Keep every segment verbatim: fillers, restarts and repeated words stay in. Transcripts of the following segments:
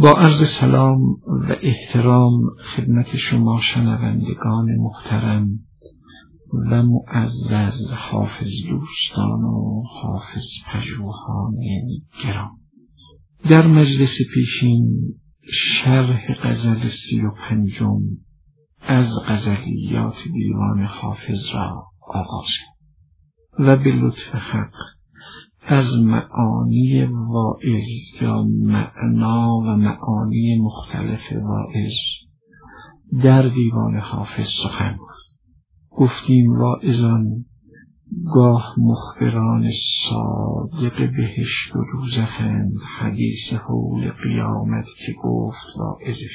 با عرض سلام و احترام خدمت شما شنوندگان محترم و معزز حافظ دوستان و حافظ پژوهان گرام، در مجلس پیشین شرح غزل سی و پنجم از غزلیات دیوان حافظ را آغاز و به لطف حق از معانی واعظ یا معنا و معانی مختلف واعظ در دیوان حافظ سخن گفتیم. واعظان گاه مخبران صادق بهشت و دوزخند، حدیث حول قیامت که گفت واعظش،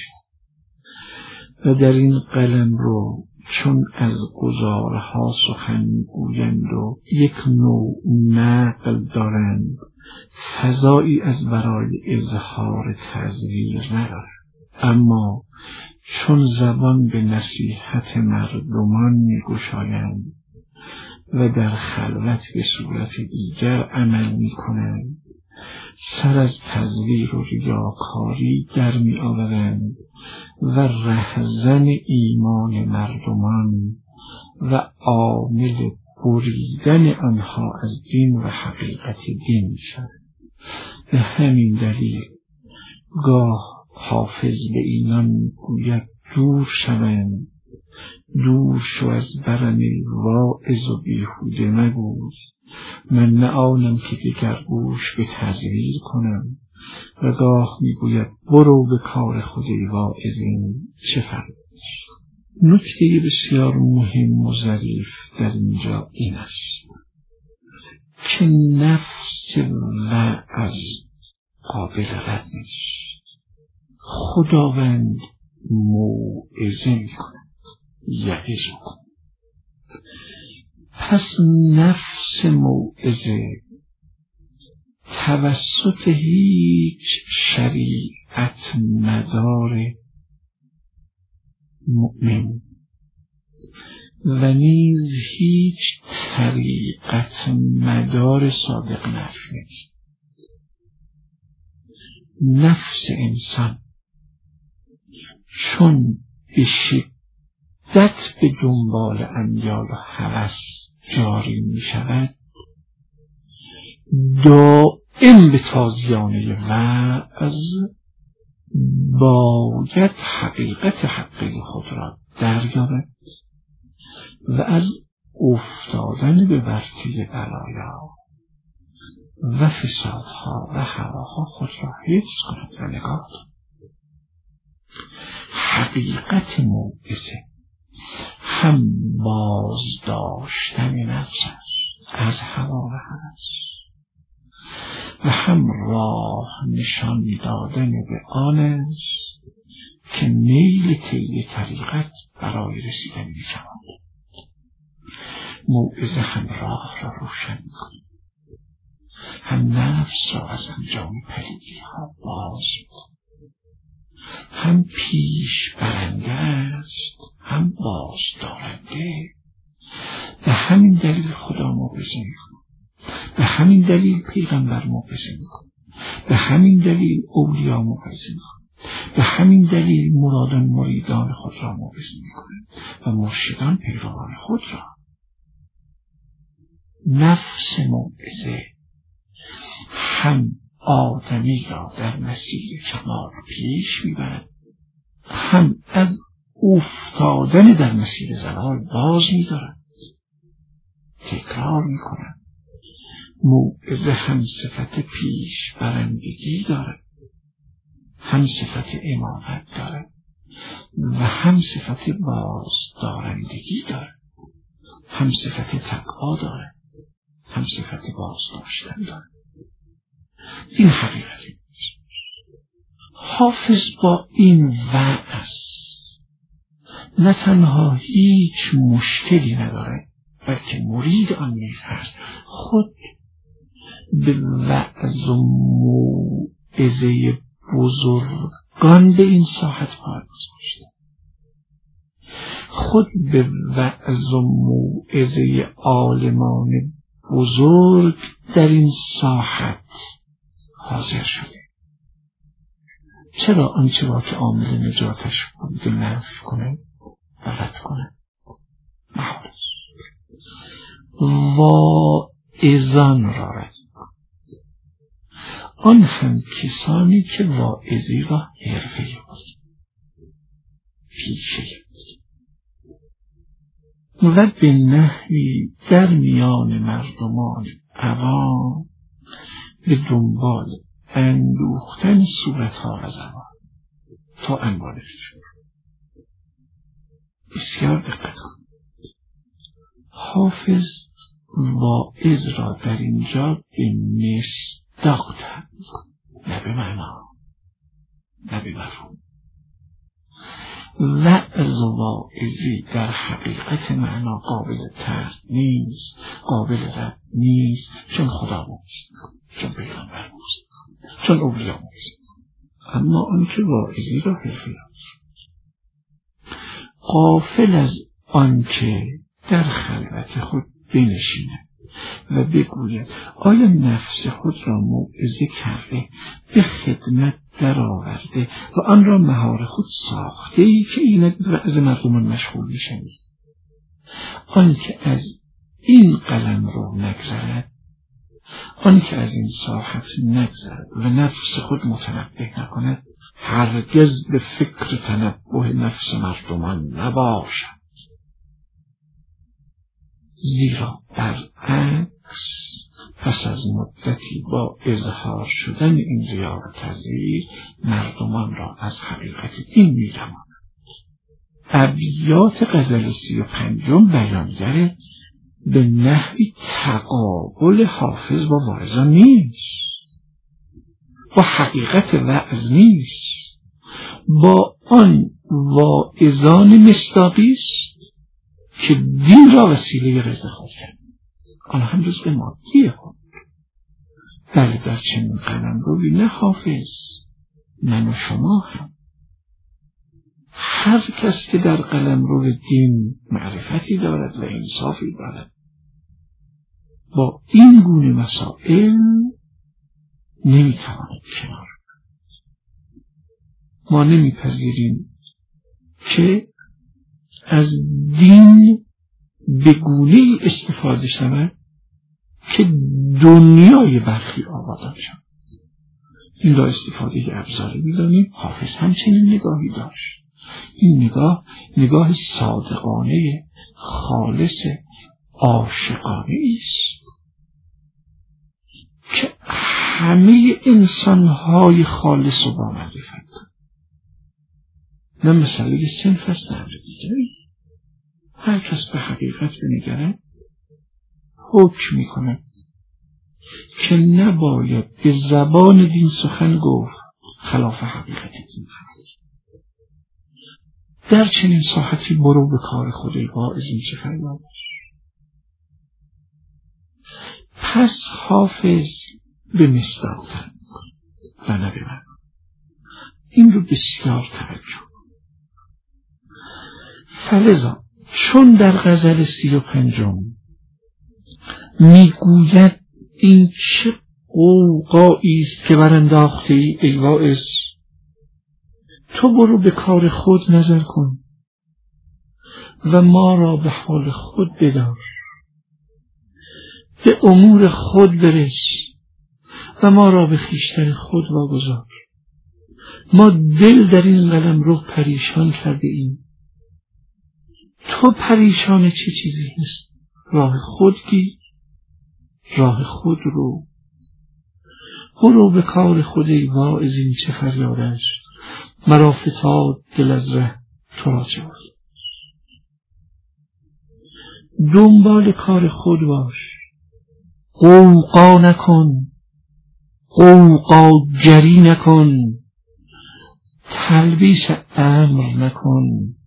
و در این قلم رو چون از گزارها سخن میگویند و یک نوع نقل دارند، فضایی از برای اظهار تزویر ندارد، اما چون زبان به نصیحت مردمان میگشایند و در خلوت به صورت دیگر عمل میکنند، سر از تزویر و ریاکاری در می آورند و رهزن ایمان مردمان و عامل بریدن آنها از دین و حقیقت دین شد. به همین دلیل گاه حافظ به اینان گوید دور شوند، دور شو از برم واعظ و بیهوده مگوی، من نه آنم که دیگر گوش به تزویر کنم. و گاه میگوید برو به کار خودی واعظین چه فرمایش. نکته بسیار مهم و ظریف در اینجا این است که نفس وعظ قابل رد نیست. خداوند موعظه میکند، یعظ کن. پس نفس موعظه توسط هیچ شریعت مدار مؤمن و نیز هیچ طریقت مدار صادق نفس نیست. نفس انسان چون به شدت به دنبال امیال و هوس جاری می شود، دائم به تازیانه وعظ باید حقیقت حقیقی خود را دریابد و از افتادن به ورطه بلایا و فسادها و هواها خود را حفظ کند و نگاه کند. حقیقت موعظه هم بازداشتن نفس است از هوا و هوس و هم راه نشان دادن به آن است که میل طی طریقت برای رسیدن می شود. موعظه هم راه را روشن می کند، هم نفس را از انجام پلیدی ها باز می کند، هم پیش برنده است هم باز دارنده. به همین دلیل خدا موعظه می کند، به همین دلیل پیغمبر موعظه می کند، به همین دلیل اولیا موعظه می کند، به همین دلیل مرادان مریدان خود را موعظه می کنند و مرشدان پیروان خود را. نفس موعظه هم آدمی را در مسیر کمال پیش می برد، هم از افتادن در مسیر زلال باز می دارد. تکرار می کنند. موعظه هم صفت پیش برندگی دارد، هم صفت امامت دارد و هم صفت باز دارندگی دارد، هم صفت تقوا دارد، هم صفت باز داشتن دارد. این حقیقتی حافظ با این وعظ نه تنها هیچ مشکلی نداره، بلکه مرید آن نیز هست. خود به وعظ و موعظه بزرگان به این ساحت پای گذاشته، خود به وعظ و موعظه عالمان بزرگ در این ساحت حاضر شده چرا آنچه را که عامل نجاتش بود نفی کنه و رد کنه؟ محال است. واعظان را رد کنه، آن هم کسانی که واعظی را حرفه‌ای بود، پیشه و به نحوی در میان مردمان عوام به دنبال اندوختن صورتها و زبان تا انواع فجور. بسیار دقت کن. حافظ واعظ را در اینجا به مصداق تعبیر کن، نه به معنا، نه به مفهوم. وعظ و واعظی در حقیقت معنا قابل ترک نیست، قابل رد نیست، چون خدا موجود، چون پیغمبر موجود، چون اولیا موجود. اما آنکه واعظی را حرفه‌ای غافل از آنکه در خلوت خود بنشیند و بگوید آیا نفس خود را موعظه کرده، به خدمت در آورده و آن را مهار خود ساخته ای که این وعظ مردمان مشغول میشن؟ آنکه از این قلم رو نگذرد، آنکه از این ساحت نگذرد و نفس خود متنبه نکند، هرگز به فکر تنبه نفس مردمان نباشد. زیرا برعکس پس از مدتی با اظهار شدن این ریا و تزویر مردمان را از حقیقت دین می‌رماند. ابیات غزل سی و پنجم بیانگر به نحوی تقابل حافظ با واعظان نیست، با حقیقت وعظ نیست، با آن واعظان مصداقی است که دین را وسیله رزق خود کرد. آن هم رزق مادیه خود. بله در چنین قلمروی نه حافظ من و شما هم، هر کس که در قلمرو دین معرفتی دارد و انصافی دارد با این گونه مسائل نمیتواند کنار. ما نمیپذیریم که از دین به گونه استفاده شود که دنیای برخی آبادان شود. این را استفاده ابزاری می‌دانیم. حافظ همچنین نگاهی داشت. این نگاه نگاه صادقانه، خالص، عاشقانه است که همه انسان‌های خالص و با معرفت، نه مسئله صنف است نه دیگری، هر کس به حقیقت بنگرد حکم می‌کند که نباید به زبان دین سخن گفت خلاف حقیقت دین. در چنین ساحتی برو به کار خود واعظ میشه فریادش. پس حافظ به مصداق تعبیر کن و نه به من. این رو بسیار توجه. فلذا چون در غزل سی و پنجم میگوید این چه غوغایی است که برانداخته ای ای واعظ، تو برو به کار خود نظر کن و ما را به حال خود بدار، به امور خود برس و ما را به خویشتن خود واگذار. ما دل در این قلم رو پریشان کرده ایم، تو پریشان چه چیزی هست؟ راه خود گیر، راه خود رو برو به کار خود ای واعظ. این چه فریادش، مرا فتاد دل از ره تو را چه بود. دنبال کار خود باش، غوغا نکن، غوغا گری نکن، تلبیس امر نکن،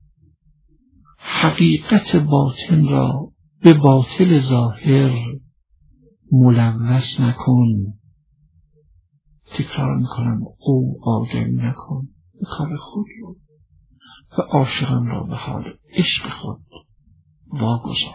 حقیقت باطن را به باطل ظاهر ملوث نکن. تکرار میکنم، غوغا گری نکن، به کار خود رو و عاشقان را به حال عشق خود واگذار.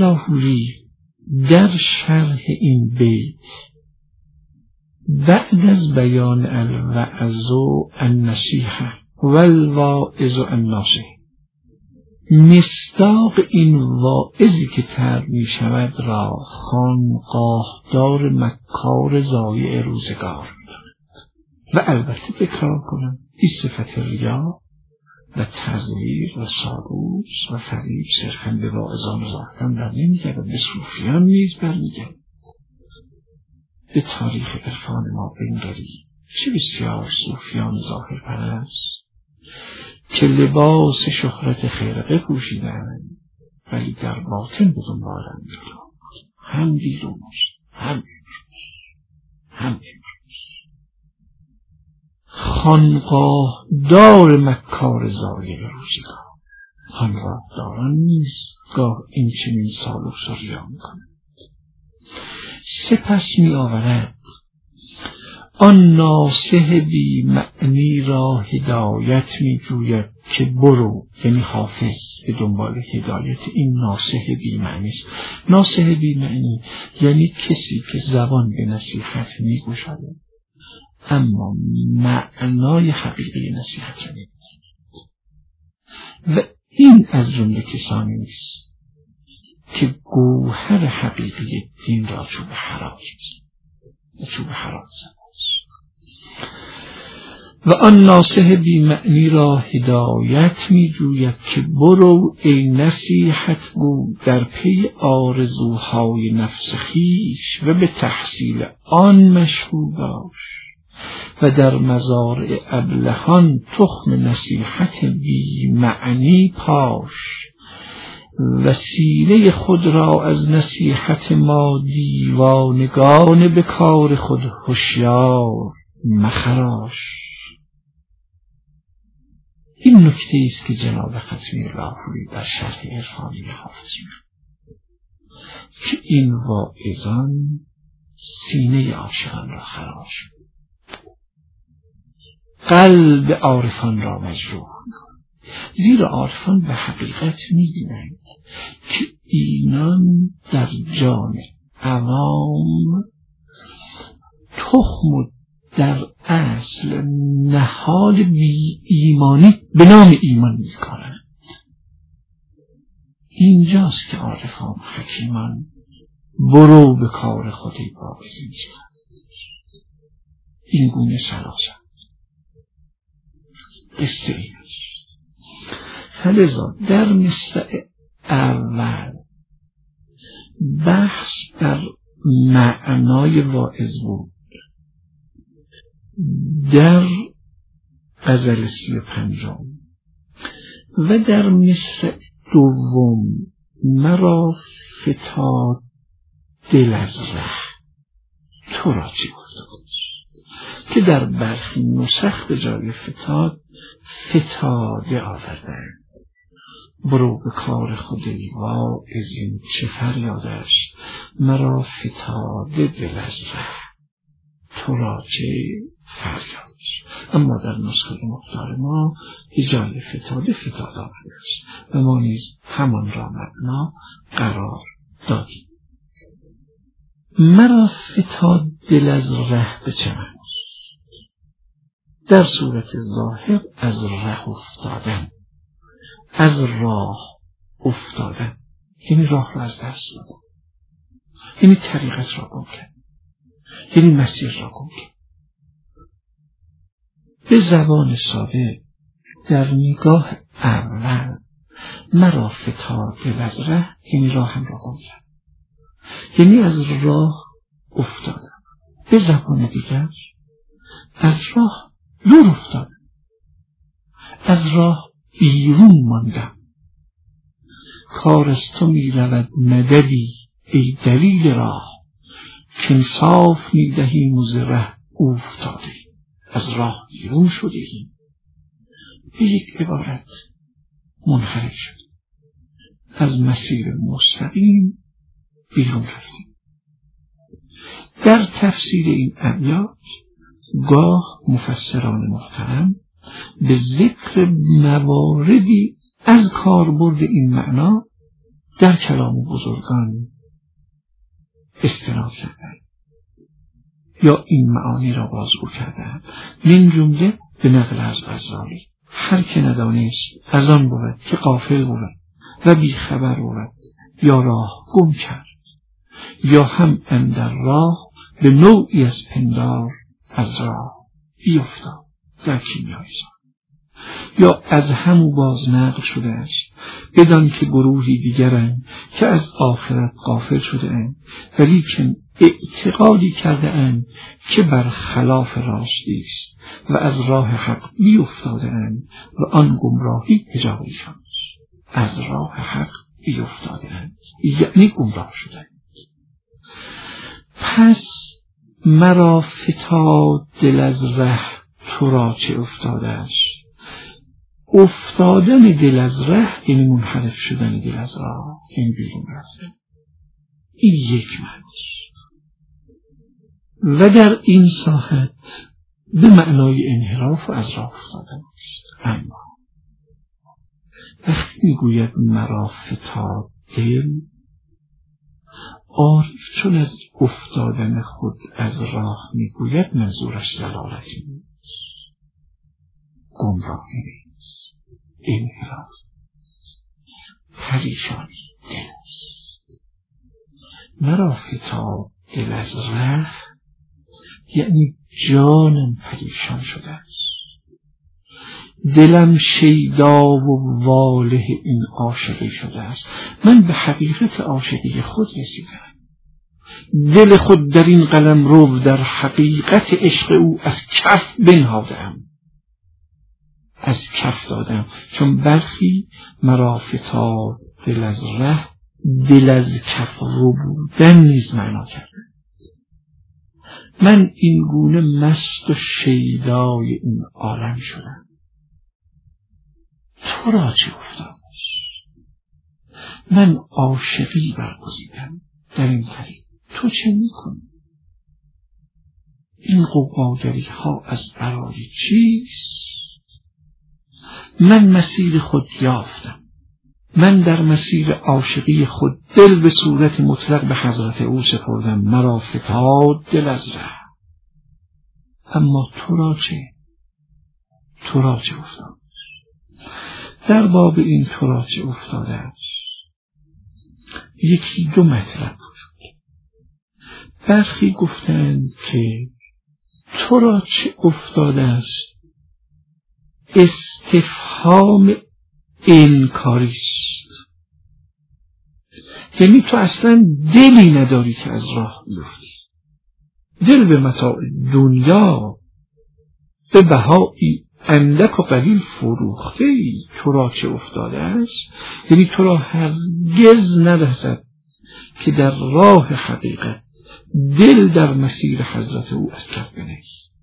لاهوری در شرح این بیت بعد از بیان الوعظ و النصیحه و الواعظ الناصح مصداق این واعظی که طرح می شود را خانقاهدار مکار ضایع روزگار و البته تکرار کنم این صفت ریا و تزویر و سالوس و فریب صرفاً به واعظان ظاهران در نمیگرد، به صوفیان نیز برمیگرد. به تاریخ عرفان ما بنگرید چه بسیار صوفیان ظاهر پرست که لباس شهرت خرقه پوشیدند ولی در باطن به دنبالند هم دیروز هم امروز هم امروز خانقاه دار مکار ضایع روزگار. خانقاه داران نیست گاه این چنین سالوس و ریا میکنند. سپس می آورد آن ناصح بی معنی را هدایت می جوید که برو، یعنی حافظ به دنبال هدایت این ناصح بی معنی است. ناصح بی معنی یعنی کسی که زبان به نصیحت می گوشاید اما معنای حقیقی نصیحت را نمی و این از جمله کسانی نیست که گوهر حقیقی دین را چوب حراج چوب حراج و آن ناصح بی معنی را هدایت می جوید که برو ای نصیحت گو در پی آرزوهای نفس خویش و به تحصیل آن مشغول باش و در مزارع ابلهان تخم نصیحت بی معنی پاش. وسیله خود را از نصیحت ما دیوانگان به کار خود هوشیار مخراش. این نکته است که جناب ختمی لاهوری در شرح عرفانی حافظ می‌کند که این واعظان سینه عاشقان را خراش، قلب عارفان را مجروح می‌کند. زیرا عارفان به حقیقت می‌بینند که اینان در جان عوام تخم و در اصل نهال بی ایمانی به نام ایمان می‌کنند. اینجاست که عارفان و حکیمان برو به کار خودی واعظی می‌شوند. این گونه سراسر قصه این است. فلذا در مصرع اول بحث در معنای واعظ بود. در غزل سی و پنجم و در مصرع دوم مرا فتاد دل از ره تو را چی گفته بود که در برخی نسخ به جای فتاد فتاده آوردند. برو به کار خودی واعظین چه فریادش مرا فتاده دل از ره تو را چه فریادش. اما در نسخه مختار ما به جای فتاده فتاده آورده است و ما نیز همان را معنا قرار دادیم. مرا فتاد دل از ره به چه معنی؟ در صورت ظاهر از ره افتادن، از راه افتادن، یعنی راه را از دست دادن، یعنی طریقت را گم کردن، یعنی مسیر را گم کردن. به زبان ساده در نگاه اول مرا فتاد دل از ره یعنی راهم را گم کردن، یعنی از راه افتادن. به زبان دیگر از راه دور افتادن، از راه بیرون ماندم. کار از تو می رود مددی ای دلیل راه که انصاف می دهیم و ز ره افتاده. از راه بیرون شدیم، به یک عبارت منحرف شد، از مسیر مستقیم بیرون رفتیم. در تفسیر این ابیات گاه مفسران محترم به ذکر مواردی از کاربرد این معنا در کلام بزرگان استناد کردند یا این معانی را بازگو کردند. من جمله به نقل از غزالی: هر که ندانست از آن بود که غافل بود و بی خبر بود، یا راه گم کرد، یا هم اندر راه به نوعی از پندار از راه بیفتاد در کیمیای یا از همو باز نقل شده است، بدان که گروهی دیگرند که از آخرت غافل شده اند ولیکن اعتقادی کرده اند که بر خلاف راستی است و از راه حق بیفتاده اند و آن گمراهی حجاب ایشان است. از راه حق بیفتاده اند یعنی گمراه شده اند. پس مرا فتاد دل از ره، تو را چه افتاده است؟ افتادن دل از ره یعنی منحرف شدن دل از راه، یعنی بیرون رفتن. این یک معنی و در این ساحت به معنای انحراف و از راه افتادن است. اما وقتی میگوید مرا فتاد دل، عارف چون از افتادن خود از راه میگوید منظورش ضلالتی نیست، گمراهی نیست، انحراف، پریشانی دل است. مرا فتاد دل از ره یعنی جانم پریشان شده است، دلم شیدا و واله این عاشقی شده است. من به حقیقت عاشقی خود رسیدم، دل خود در این قلم رو در حقیقت عشق او از کف بنهادم، از کف دادم. چون برخی مرا فتاد دل از ره، دل از کف رو بودن نیز معنا کرده. من این گونه مست و شیدای این عالم شدم. تو را چه افتاد؟ من عاشقی برگزیدم در این طریق، تو چه میکنی؟ این غوغاگری ها از برای چیست؟ من مسیر خود یافتم، من در مسیر عاشقی خود دل به صورت مطلق به حضرت او سپردم. مرا فتاد دل از ره، اما تو را چه؟ تو را چه افتاد؟ در باب این تو را چه افتاده است یکی دو مطلب بود. برخی گفتند که تو را چه افتاده است استفهام انکاری است، یعنی تو اصلا دلی نداری که از راه بیفتی، دل به متاع دنیا به بهایی اندک و قلیل فروخته ای. تو را چه افتاده است یعنی تو را هرگز نرسد که در راه حقیقت دل در مسیر حضرت او از کف بنهی.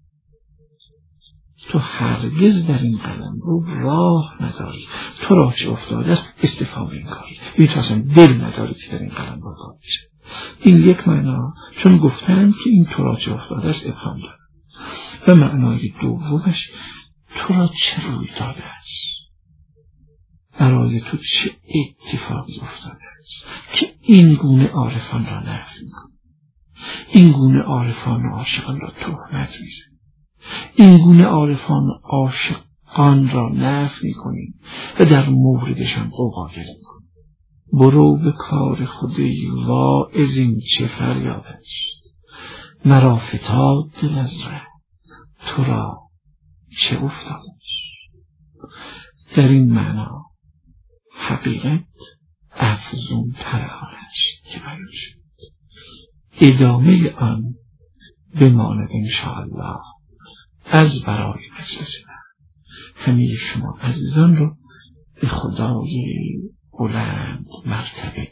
تو هرگز در این قلم رو راه نداری. تو را چه افتاده است استفهام انکاری، یعنی تو اصلا دل نداری که در این قلم رو راه بشه. این یک معنا، چون گفتند که این تو را چه افتاده است ابهام داره. و معنای دومش تو را چه روی داده است، برای تو چه اتفاقی افتاده است که این گونه عارفان را نفی می‌کنی، این گونه عارفان و عاشقان را تهمت می‌زنی، این گونه عارفان و عاشقان را نفی می‌کنی و در موردشان غوغاگری می‌کنی. برو به کار خودی واعظ این چه فریاد است، مرا فتاد دل از ره، تو را چه افتاده است. در این معنا حقیقت افزون تر آن است که بیان شد. ادامه آن بماند انشاءالله از برای مجلس بعد. همه شما عزیزان رو به خدای بلند مرتبه